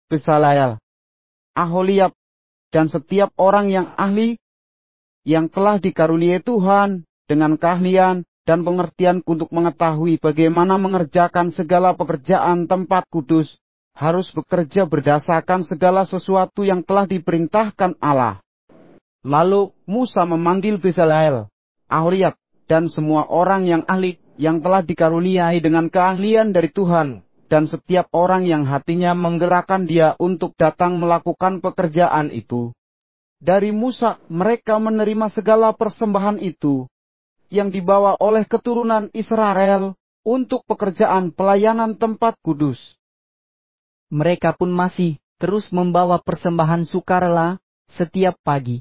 Bezaleel, Aholiab, dan setiap orang yang ahli yang telah dikaruniai Tuhan dengan keahlian dan pengertian untuk mengetahui bagaimana mengerjakan segala pekerjaan tempat kudus, harus bekerja berdasarkan segala sesuatu yang telah diperintahkan Allah. Lalu Musa memanggil Bezaleel, Aholiab, dan semua orang yang ahli yang telah dikaruniai dengan keahlian dari Tuhan, dan setiap orang yang hatinya menggerakkan dia untuk datang melakukan pekerjaan itu. Dari Musa mereka menerima segala persembahan itu, yang dibawa oleh keturunan Israel, untuk pekerjaan pelayanan tempat kudus. Mereka pun masih terus membawa persembahan sukarela setiap pagi.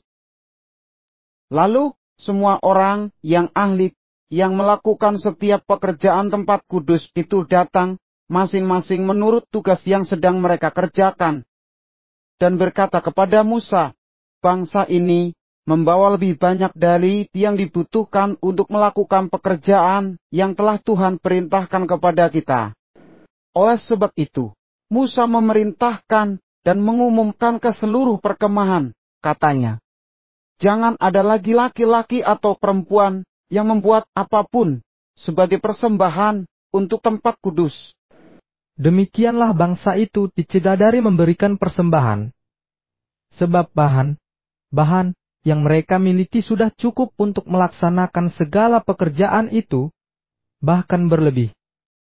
Lalu semua orang yang ahli yang melakukan setiap pekerjaan tempat kudus itu datang, masing-masing menurut tugas yang sedang mereka kerjakan, dan berkata kepada Musa, bangsa ini membawa lebih banyak dari yang dibutuhkan untuk melakukan pekerjaan yang telah Tuhan perintahkan kepada kita. Oleh sebab itu, Musa memerintahkan dan mengumumkan ke seluruh perkemahan, katanya, jangan ada lagi laki-laki atau perempuan yang membuat apapun sebagai persembahan untuk tempat kudus. Demikianlah bangsa itu dicegah dari memberikan persembahan. Sebab bahan yang mereka miliki sudah cukup untuk melaksanakan segala pekerjaan itu, bahkan berlebih.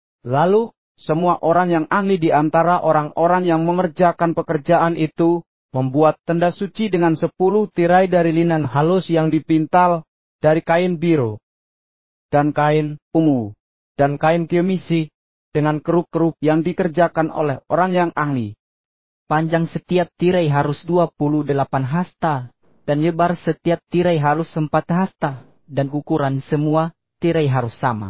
Lalu, semua orang yang ahli di antara orang-orang yang mengerjakan pekerjaan itu, membuat tenda suci dengan 10 tirai dari linen halus yang dipintal, dari kain biru, dan kain ungu, dan kain kemisi, dengan kerup-kerup yang dikerjakan oleh orang yang ahli. Panjang setiap tirai harus 28 hasta, dan lebar setiap tirai harus 4 hasta, dan ukuran semua tirai harus sama.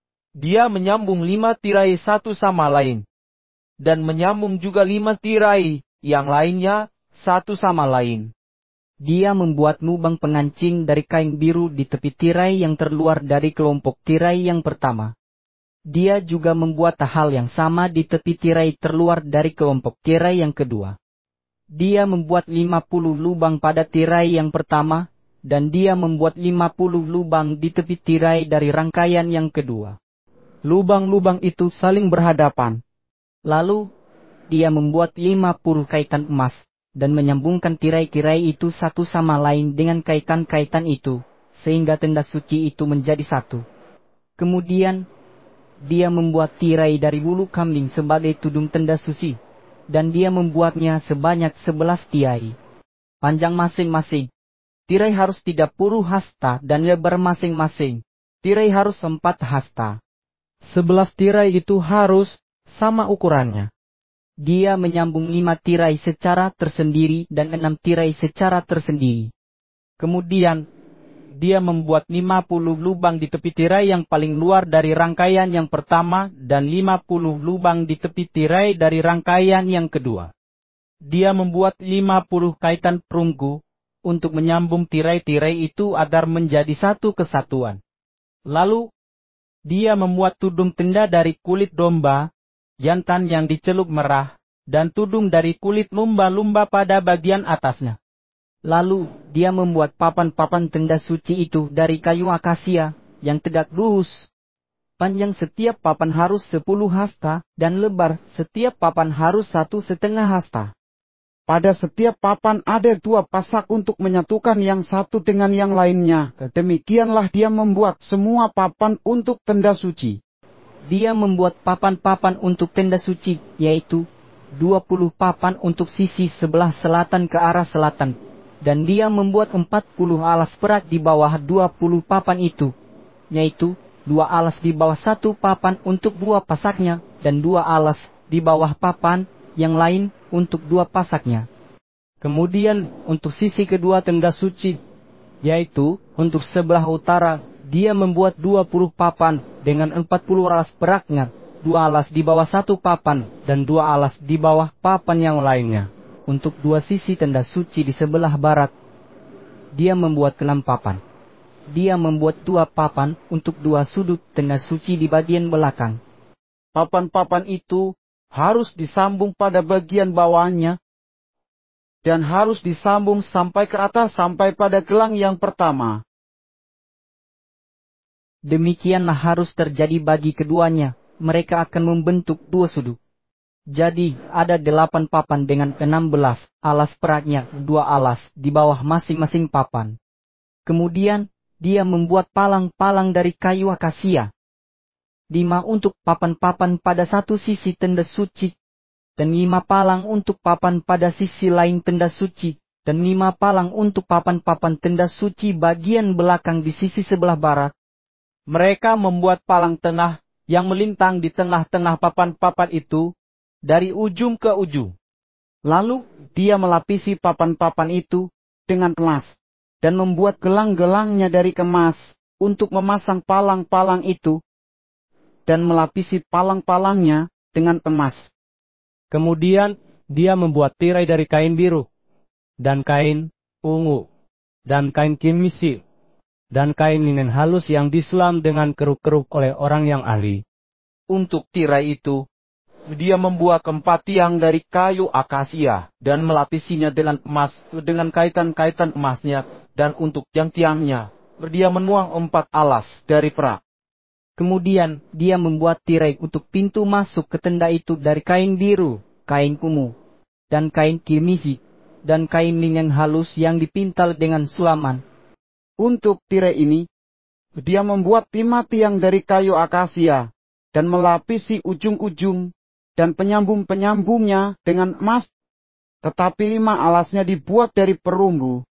Dia menyambung 5 tirai satu sama lain, dan menyambung juga 5 tirai yang lainnya satu sama lain. Dia membuat lubang pengancing dari kain biru di tepi tirai yang terluar dari kelompok tirai yang pertama. Dia juga membuat hal yang sama di tepi tirai terluar dari kelompok tirai yang kedua. Dia membuat 50 lubang pada tirai yang pertama, dan dia membuat 50 lubang di tepi tirai dari rangkaian yang kedua. Lubang-lubang itu saling berhadapan. Lalu, dia membuat 50 kaitan emas, dan menyambungkan tirai-tirai itu satu sama lain dengan kaitan-kaitan itu, sehingga tenda suci itu menjadi satu. Kemudian, dia membuat tirai dari bulu kambing sebagai tudung tenda suci, dan dia membuatnya sebanyak 11 tirai. Panjang masing-masing tirai harus 30 hasta, dan lebar masing-masing tirai harus 4 hasta. 11 tirai itu harus sama ukurannya. Dia menyambung 5 tirai secara tersendiri dan 6 tirai secara tersendiri. Kemudian, dia membuat 50 lubang di tepi tirai yang paling luar dari rangkaian yang pertama dan 50 lubang di tepi tirai dari rangkaian yang kedua. Dia membuat 50 kaitan perunggu untuk menyambung tirai-tirai itu agar menjadi satu kesatuan. Lalu, dia membuat tudung tenda dari kulit domba jantan yang dicelup merah, dan tudung dari kulit lumba-lumba pada bagian atasnya. Lalu, dia membuat papan-papan tenda suci itu dari kayu akasia, yang tegak lurus. Panjang setiap papan harus 10 hasta, dan lebar setiap papan harus 1,5 hasta. Pada setiap papan ada 2 pasak untuk menyatukan yang satu dengan yang lainnya. Demikianlah dia membuat semua papan untuk tenda suci. Dia membuat papan-papan untuk tenda suci, yaitu 20 papan untuk sisi sebelah selatan ke arah selatan. Dan dia membuat 40 alas perak di bawah 20 papan itu, yaitu 2 alas di bawah 1 papan untuk 2 pasaknya, dan 2 alas di bawah papan yang lain untuk 2 pasaknya. Kemudian untuk sisi kedua tenda suci, yaitu untuk sebelah utara, dia membuat 20 papan dengan 40 alas peraknya, 2 alas di bawah 1 papan, dan 2 alas di bawah papan yang lainnya. Untuk 2 sisi tenda suci di sebelah barat, dia membuat 6 papan. Dia membuat 2 papan untuk 2 sudut tenda suci di bagian belakang. Papan-papan itu harus disambung pada bagian bawahnya, dan harus disambung sampai ke atas sampai pada gelang yang pertama. Demikianlah harus terjadi bagi keduanya, mereka akan membentuk 2 sudut. Jadi, ada 8 papan dengan 16 alas peraknya, 2 alas di bawah masing-masing papan. Kemudian, dia membuat palang-palang dari kayu akasia. 5 untuk papan-papan pada satu sisi tenda suci, dan 5 palang untuk papan pada sisi lain tenda suci, dan 5 palang untuk papan-papan tenda suci bagian belakang di sisi sebelah barat. Mereka membuat palang tengah yang melintang di tengah-tengah papan-papan itu, dari ujung ke ujung. Lalu dia melapisi papan-papan itu dengan emas, dan membuat gelang-gelangnya dari kemas untuk memasang palang-palang itu, dan melapisi palang-palangnya dengan emas. Kemudian dia membuat tirai dari kain biru, dan kain ungu, dan kain kimisi, dan kain linen halus yang disulam dengan keruk-keruk oleh orang yang ahli. Untuk tirai itu, dia membuat 4 tiang dari kayu akasia, dan melapisinya dengan emas, dengan kaitan-kaitan emasnya, dan untuk tiang-tiangnya, dia menuang 4 alas dari perak. Kemudian, dia membuat tirai untuk pintu masuk ke tenda itu dari kain biru, kain ungu, dan kain kirmisi, dan kain linen halus yang dipintal dengan sulaman. Untuk tirai ini, dia membuat 5 tiang dari kayu akasia, dan melapisi ujung-ujung dan penyambung-penyambungnya dengan emas, tetapi 5 alasnya dibuat dari perunggu.